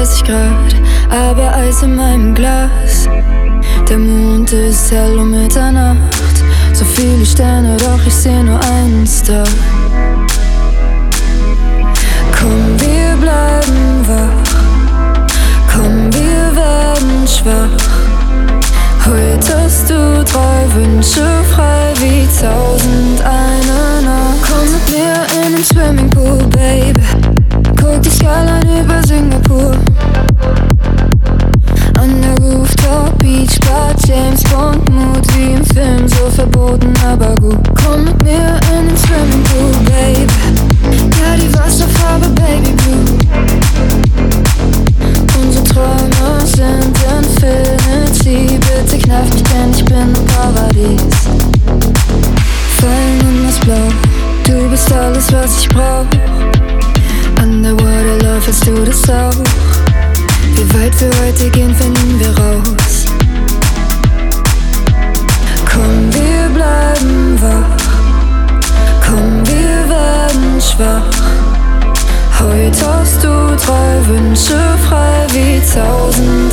30 Grad, aber Eis in meinem Glas. Der Mond ist hell um Mitternacht. So viele Sterne, doch ich seh nur einen Star. Komm, wir bleiben wach. Komm, wir werden schwach. Heute hast du 3 Wünsche frei wie 1001 Nacht. Komm mit mir in den Swimmingpool, Baby. Guck die Skyline über Singapur. An der Rooftop Beach Bar, James Bond Mood wie im Film, so verboten, aber gut. Komm mit mir in den Swimmingpool, Baby. Ja, die Wasserfarbe Baby Blue. Unsere Träume sind Infinity. Bitte kneif mich, denn ich bin im Paradies. Fallen in das Blau, du bist alles, was ich brauch. Underwater Love, willst du das auch? Wie weit wir heute gehen, finden wir raus. Komm, wir bleiben wach. Komm, wir werden schwach. Heute hast du 3 Wünsche frei wie 1001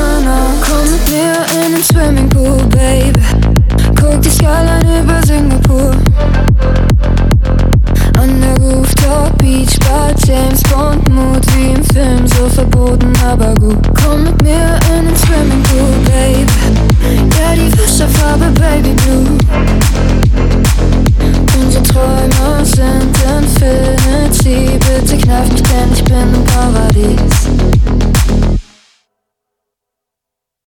Nacht. Komm mit mir in den Swimmingpool, Baby. Guck die Skyline über Singapur.